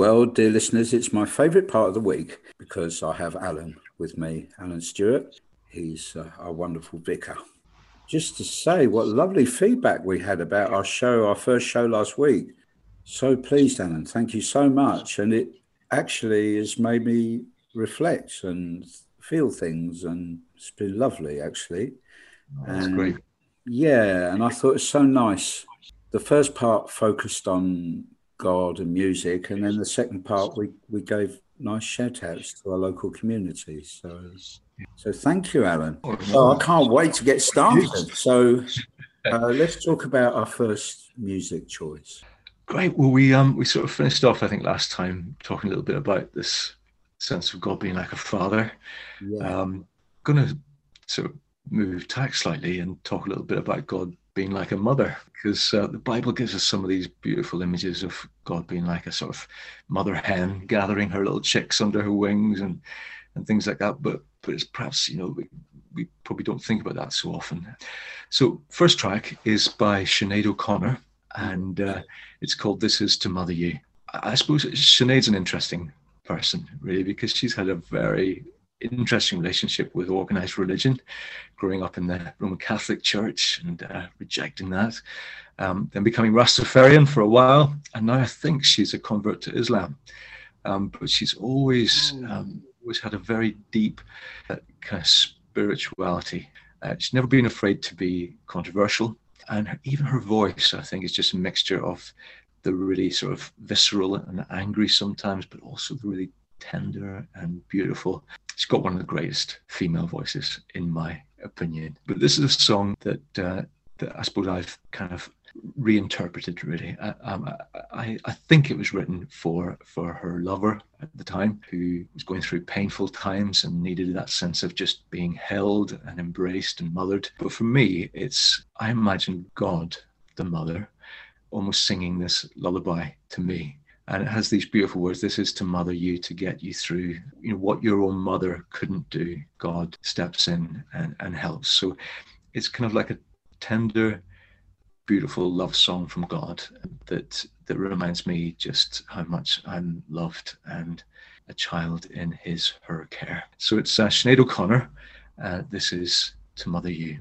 Well, dear listeners, it's my favourite part of the week because I have Alan with me, Alan Stewart. He's our wonderful vicar. Just to say what lovely feedback we had about our show, our first show last week. So pleased, Alan. Thank you so much. And it actually has made me reflect and feel things, and it's been lovely, actually. Oh, that's great. Yeah, and I thought it was so nice. The first part focused on God and music, and then the second part we gave nice shout outs to our local community. So thank you, Alan. So I can't wait to get started. So let's talk about our first music choice. Great. Well, we sort of finished off, I think, last time talking a little bit about this sense of God being like a father. Yeah. Going to sort of move tack slightly and talk a little bit about God being like a mother, because the Bible gives us some of these beautiful images of God being like a sort of mother hen gathering her little chicks under her wings and things like that. But it's perhaps, we probably don't think about that so often. So first track is by Sinead O'Connor, and it's called This Is to Mother You. I suppose Sinead's an interesting person, really, because she's had a very interesting relationship with organized religion, growing up in the Roman Catholic Church and rejecting that, then becoming Rastafarian for a while, and now I think she's a convert to Islam. But she's always had a very deep kind of spirituality. She's never been afraid to be controversial, and even her voice, I think, is just a mixture of the really sort of visceral and angry sometimes, but also the really tender and beautiful. She's got one of the greatest female voices, in my opinion. But this is a song that I suppose I've kind of reinterpreted, really. I think it was written for her lover at the time, who was going through painful times and needed that sense of just being held and embraced and mothered. But for me, I imagine God, the mother, almost singing this lullaby to me. And it has these beautiful words: this is to mother you, to get you through, what your own mother couldn't do. God steps in and helps. So it's kind of like a tender, beautiful love song from God that reminds me just how much I'm loved and a child in her care. So it's Sinead O'Connor. This is to mother you.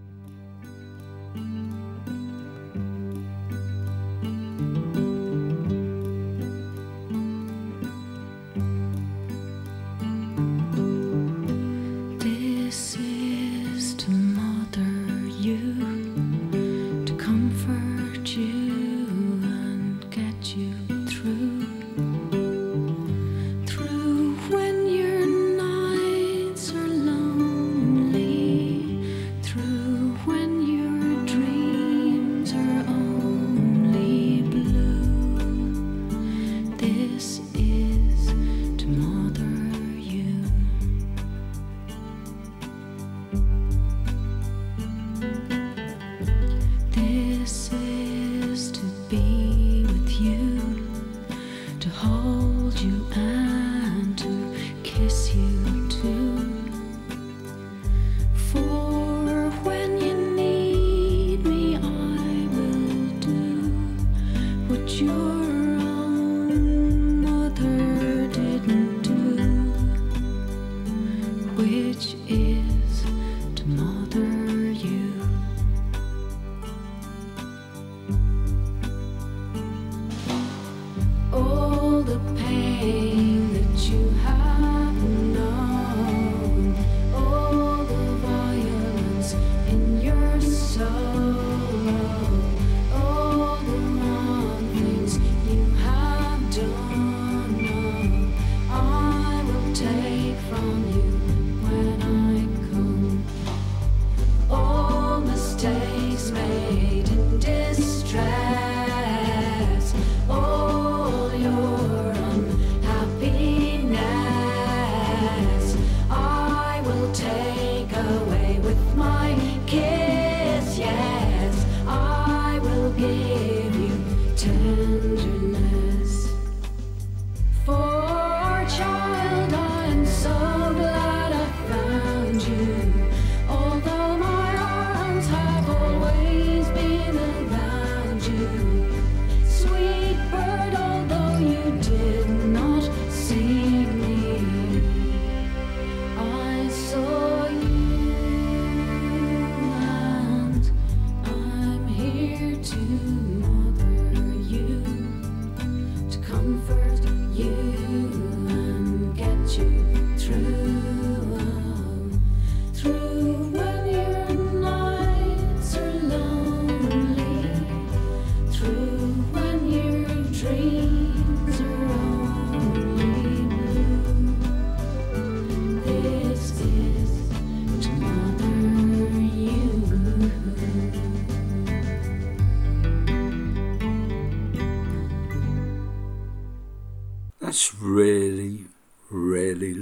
When your nights are lonely, through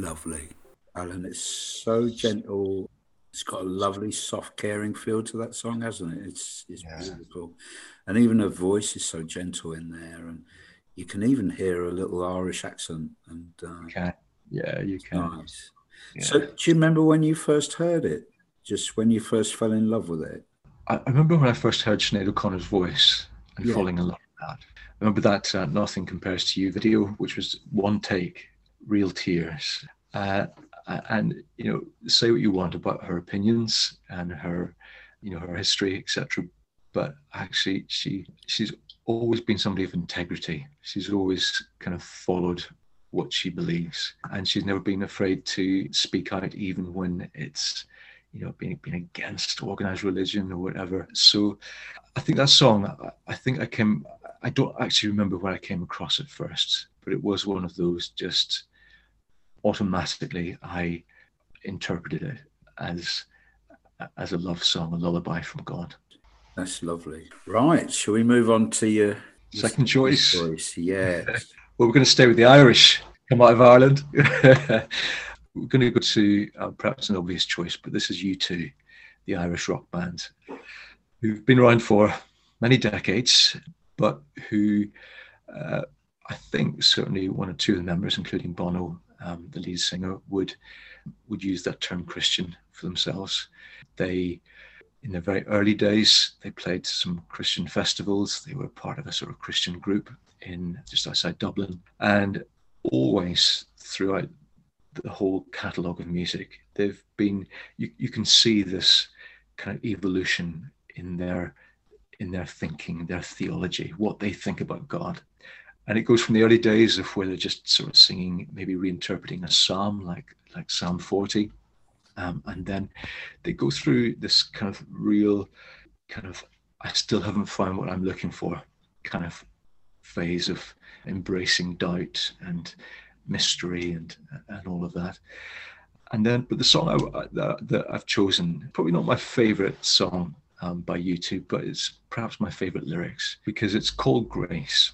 lovely, Alan. It's so gentle. It's got a lovely, soft, caring feel to that song, hasn't it? It's beautiful. And even her voice is so gentle in there. And you can even hear a little Irish accent. And yeah, you can. Nice. Yeah. So do you remember when you first heard it? Just when you first fell in love with it? I remember when I first heard Sinead O'Connor's voice and falling in love with that. I remember that Nothing Compares to You video, which was one take, real tears. And, you know, say what you want about her opinions and her, you know, her history, etc. But actually, she's always been somebody of integrity. She's always kind of followed what she believes. And she's never been afraid to speak out, even when it's, you know, being against organized religion or whatever. So I think that song, I don't actually remember where I came across it first, but it was one of those just automatically I interpreted it as a love song, a lullaby from God. That's lovely. Right, shall we move on to your second choice? Yeah. Well, we're going to stay with the Irish, come out of Ireland. We're going to go to perhaps an obvious choice, but this is U2, the Irish rock band, who've been around for many decades, but who I think certainly one or two of the members, including Bono, the lead singer, would use that term Christian for themselves. They, in their very early days, they played some Christian festivals. They were part of a sort of Christian group in just outside Dublin, and always throughout the whole catalogue of music, they've been, you can see this kind of evolution in their thinking, their theology, what they think about God. And it goes from the early days of where they're just sort of singing, maybe reinterpreting a psalm like Psalm 40. And then they go through this kind of real kind of, I still haven't found what I'm looking for kind of phase of embracing doubt and mystery and all of that. And then, but the song that I've chosen, probably not my favorite song by U2, but it's perhaps my favorite lyrics, because it's called Grace.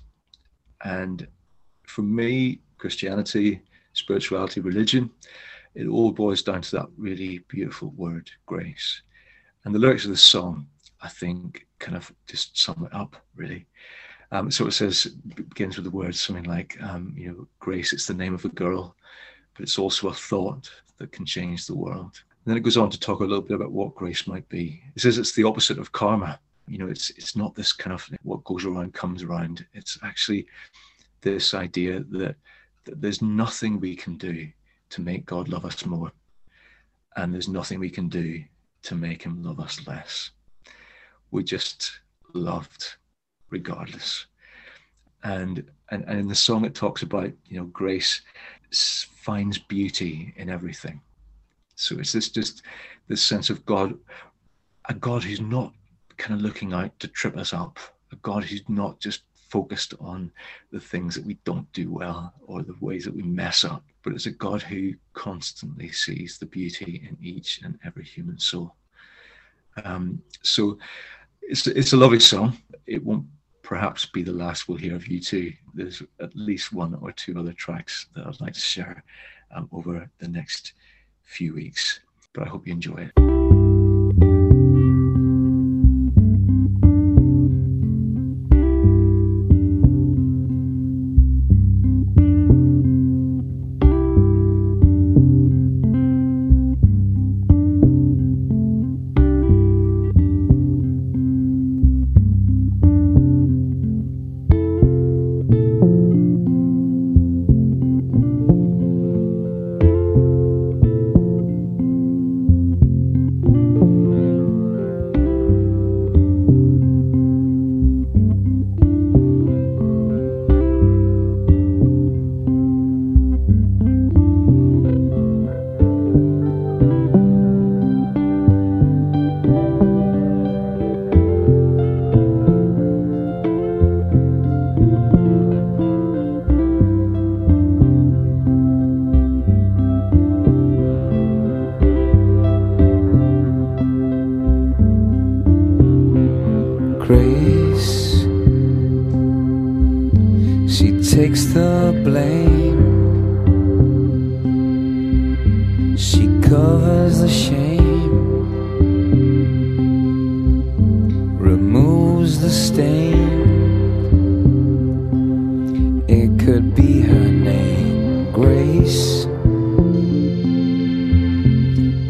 And for me, Christianity, spirituality, religion, it all boils down to that really beautiful word, grace. And the lyrics of the song, I think, kind of just sum it up, really. So it says, it begins with the words something like, you know, grace, it's the name of a girl, but it's also a thought that can change the world. And then it goes on to talk a little bit about what grace might be. It says it's the opposite of karma. You know, it's not this kind of what goes around comes around. It's actually this idea that there's nothing we can do to make God love us more, and there's nothing we can do to make him love us less. We just loved regardless. And in the song it talks about, you know, grace finds beauty in everything. So it's this sense of God, a God who's not kind of looking out to trip us up, a God who's not just focused on the things that we don't do well or the ways that we mess up, but it's a God who constantly sees the beauty in each and every human soul. So it's a lovely song. It won't perhaps be the last we'll hear of U2. There's at least one or two other tracks that I'd like to share over the next few weeks, but I hope you enjoy it.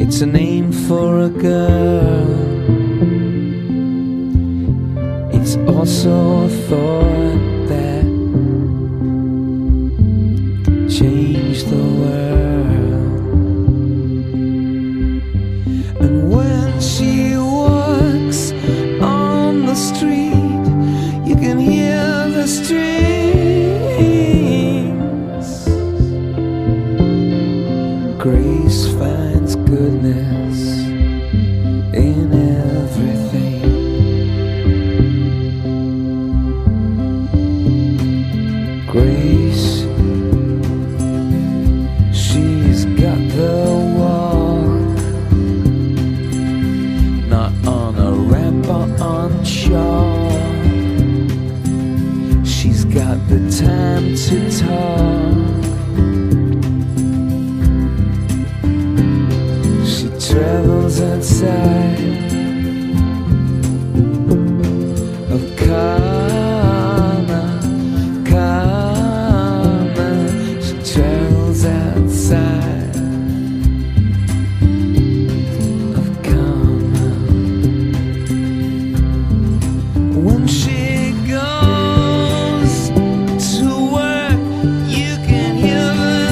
It's a name for a girl. It's also a thought that changed the world. And when she walks on the street, you can hear the strings. Grace finds goodness in everything. Grace, she's got the walk, not on a ramp or on shore. She's got the time to talk. She travels outside of karma. She travels outside of karma. When she goes to work, you can hear the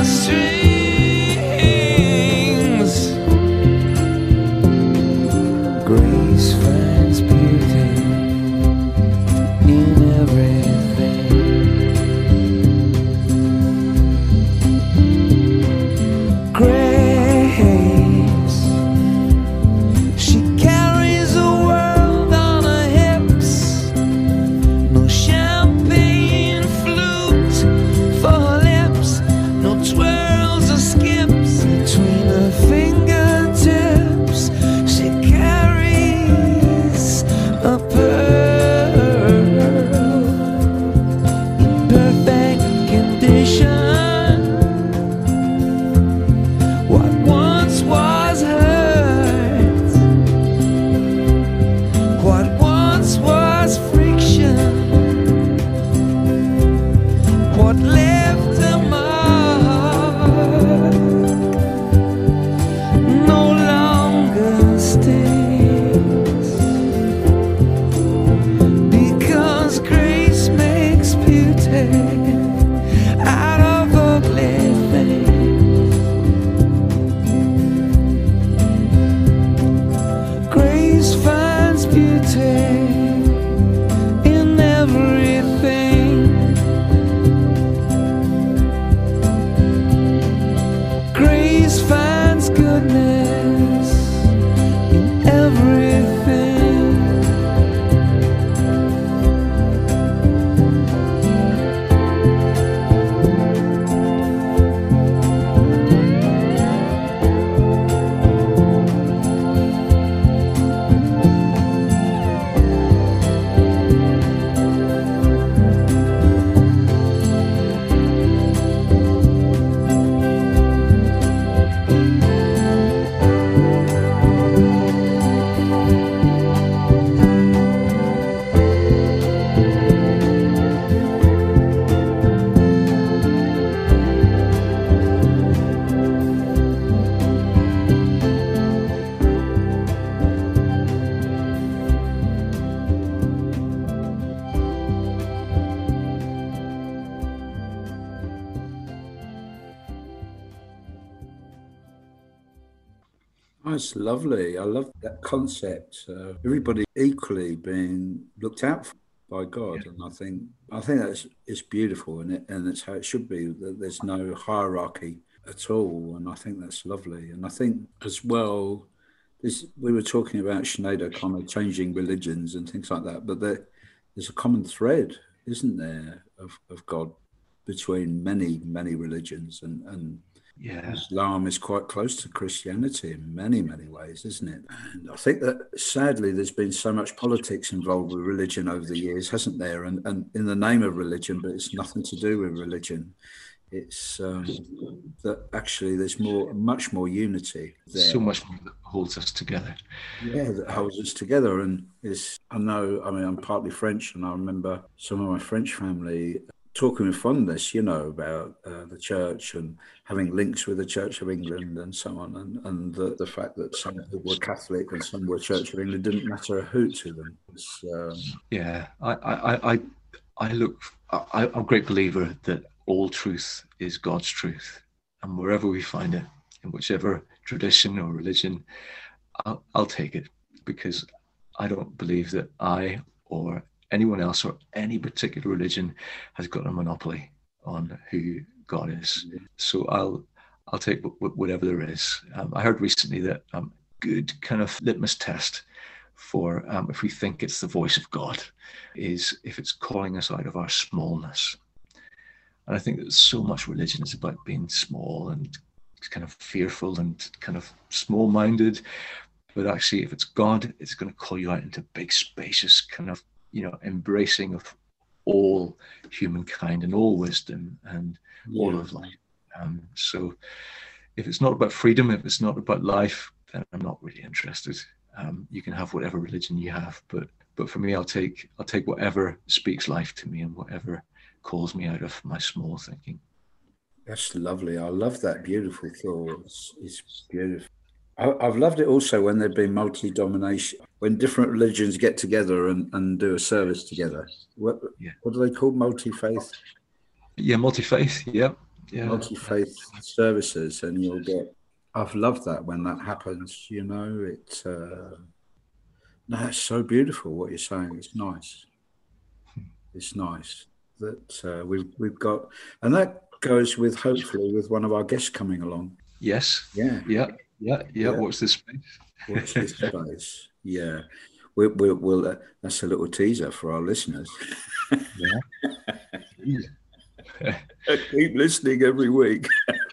strings. Grace finds beauty in everything. Grace, she carries the world on her hips. No champagne flute for her lips, no twirls or skips between her fingertips. She carries a pearl in perfect condition. What once was hurt, what once was friction, what left a mark, no longer stays, because grace makes beauty out of ugly things. Grace finds beauty in everything. Grace finds goodness in everything. That's lovely. I love that concept. Everybody equally being looked out for by God, and I think that's it's beautiful, and it's how it should be. That there's no hierarchy at all, and I think that's lovely. And I think as well, we were talking about Sinead O'Connor changing religions and things like that, but there's a common thread, isn't there, of God between many religions, and Yeah. Islam is quite close to Christianity in many ways, isn't it? And I think that sadly there's been so much politics involved with religion over the years, hasn't there? And in the name of religion, but it's nothing to do with religion. It's that actually there's much more unity there. So much more that holds us together. Yeah, that holds us together. And I'm partly French, and I remember some of my French family talking with fondness, about the church and having links with the Church of England and so on, and the fact that some people were Catholic and some were Church of England didn't matter a hoot to them. Yeah, I'm a great believer that all truth is God's truth, and wherever we find it, in whichever tradition or religion, I'll take it, because I don't believe that I or anyone else or any particular religion has got a monopoly on who God is. So I'll take whatever there is. I heard recently that good kind of litmus test for if we think it's the voice of God is if it's calling us out of our smallness. And I think that so much religion is about being small and kind of fearful and kind of small-minded. But actually, if it's God, it's going to call you out into big, spacious kind of, embracing of all humankind and all wisdom and all of life. So if it's not about freedom, if it's not about life, then I'm not really interested. You can have whatever religion you have, but for me, I'll take whatever speaks life to me and whatever calls me out of my small thinking. That's lovely. I love that beautiful thought. It's beautiful. I've loved it also when there've been multi-domination, when different religions get together and do a service together. What do they call multi-faith? Yeah, multi-faith. Yeah. Multi-faith services, and I've loved that when that happens. It's so beautiful what you're saying. It's nice. It's nice that we've got, and that goes with hopefully with one of our guests coming along. Yes. Yeah. Watch this space. Watch this space. Yeah. We'll that's a little teaser for our listeners. Yeah. Keep listening every week.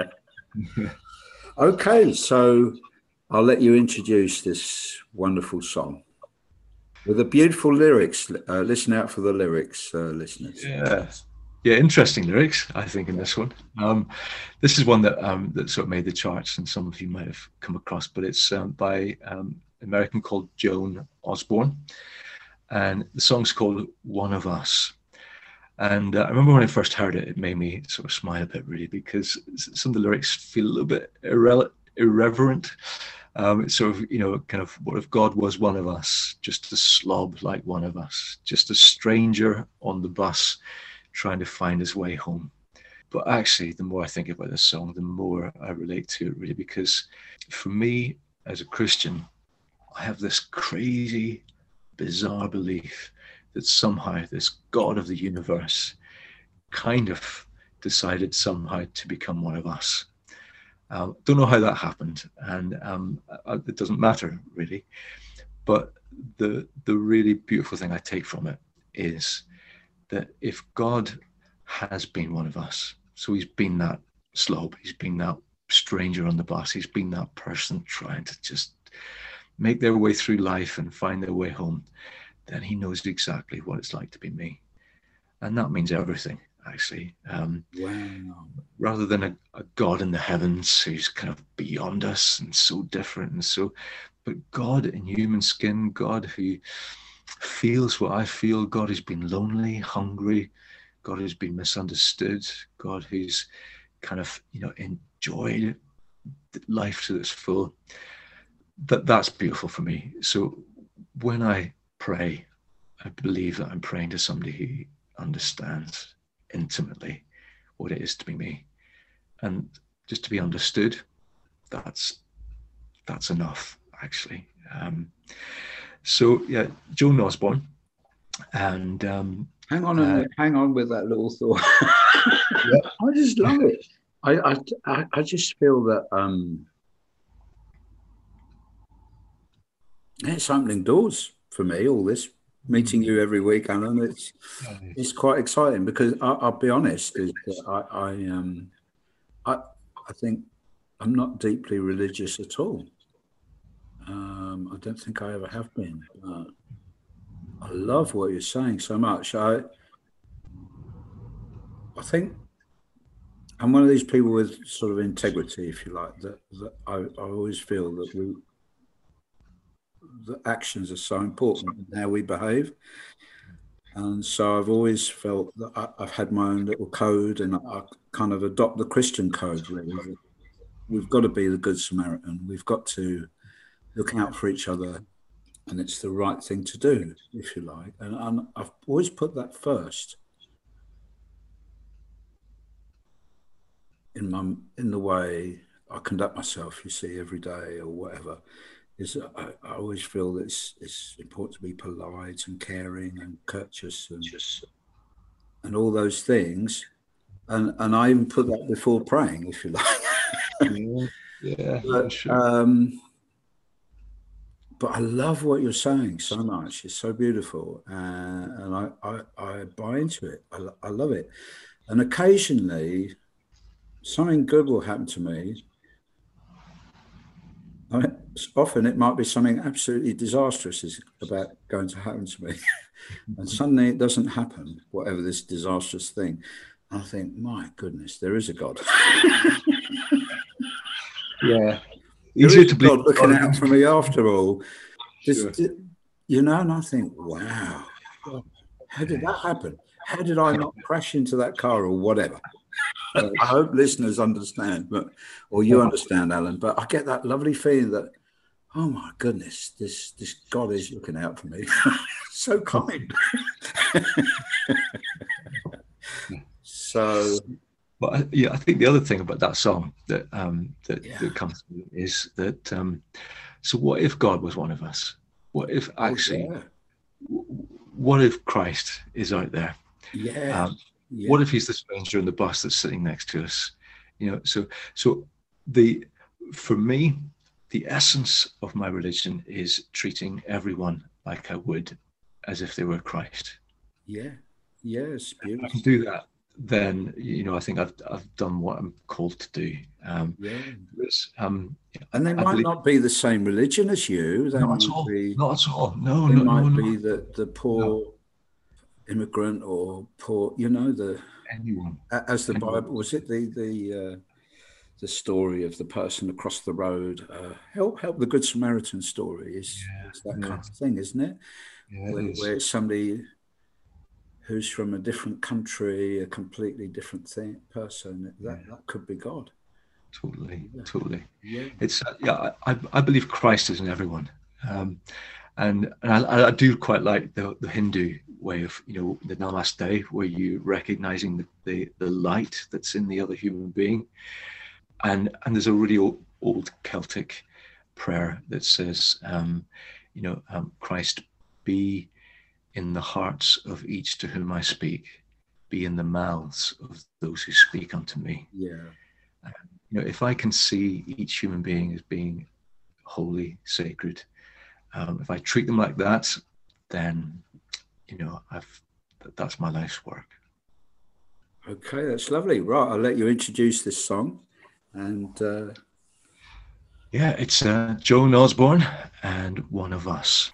Okay, so I'll let you introduce this wonderful song with the beautiful lyrics. Listen out for the lyrics, listeners. Yeah, interesting lyrics, I think, in this one. This is one that sort of made the charts, and some of you might have come across, but it's by an American called Joan Osborne, and the song's called One of Us. And I remember when I first heard it, it made me sort of smile a bit, really, because some of the lyrics feel a little bit irreverent. It's sort of, kind of, what if God was one of us, just a slob like one of us, just a stranger on the bus, trying to find his way home. But actually, the more I think about this song, the more I relate to it, really, because for me as a Christian, I have this crazy, bizarre belief that somehow this God of the universe kind of decided somehow to become one of us. Don't know how that happened, and it doesn't matter, really. But the really beautiful thing I take from it is that if God has been one of us, so he's been that slob, he's been that stranger on the bus, he's been that person trying to just make their way through life and find their way home, then he knows exactly what it's like to be me. And that means everything, actually. Wow. Rather than a God in the heavens who's kind of beyond us and so different but God in human skin, God who feels what I feel, God who's been lonely, hungry, God who's been misunderstood, God who's kind of, enjoyed life to its full. That's beautiful for me. So when I pray, I believe that I'm praying to somebody who understands intimately what it is to be me. And just to be understood, that's enough, actually. So yeah, Joan Osborne, and hang on with that little thought. I just love it. I just feel that it's opening doors for me. All this meeting you every week, Alan, it's quite exciting, because I'll be honest, is that I think I'm not deeply religious at all. I don't think I ever have been. I love what you're saying so much. I think I'm one of these people with sort of integrity, if you like, that I always feel that the actions are so important in how we behave. And so I've always felt that I've had my own little code, and I kind of adopt the Christian code, really. We've got to be the Good Samaritan. We've got to look out for each other, and it's the right thing to do, if you like. And I've always put that first in the way I conduct myself, you see, every day or whatever. I always feel that it's important to be polite and caring and courteous and all those things. And I even put that before praying, if you like. Yeah, but, sure. But I love what you're saying so much. It's so beautiful. And I buy into it. I love it. And occasionally, something good will happen to me. Often it might be something absolutely disastrous is about going to happen to me. And suddenly it doesn't happen, whatever this disastrous thing. And I think, my goodness, there is a God. Yeah. Easier to believe God looking out for me after all. Sure. You know, and I think, wow, how did that happen? How did I not crash into that car or whatever? I hope listeners understand, or you understand, Alan, but I get that lovely feeling that, oh my goodness, this God is looking out for me. So kind. So, but I think the other thing about that song that comes to me is that so what if God was one of us? What if actually what if Christ is out there? What if he's the stranger in the bus that's sitting next to us? You know, so for me, the essence of my religion is treating everyone like I would as if they were Christ. Yeah. Yes. Beautiful. If I can do that, then I think I've done what I'm called to do. And they might not be the same religion as you. They not at all. No. They might be the poor immigrant or poor, anyone. As the Bible, was it the story of the person across the road? Help the Good Samaritan story is that kind of thing, isn't it? Yeah, where it's somebody who's from a different country, a completely different person. That could be God. Totally. Yeah. It's I believe Christ is in everyone, and I do quite like the Hindu way of the Namaste, where you recognizing the light that's in the other human being, and there's a really old Celtic prayer that says, Christ, be in the hearts of each to whom I speak, be in the mouths of those who speak unto me. Yeah. If I can see each human being as being holy, sacred, if I treat them like that, then that's my life's work. Okay, that's lovely. Right, I'll let you introduce this song, and it's Joan Osborne and One of Us.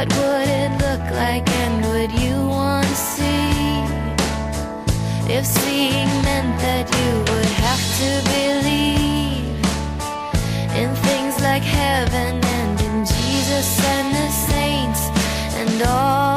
what would it look like, and would you want to see? If seeing meant that you would have to believe in things like heaven and in Jesus and the saints and all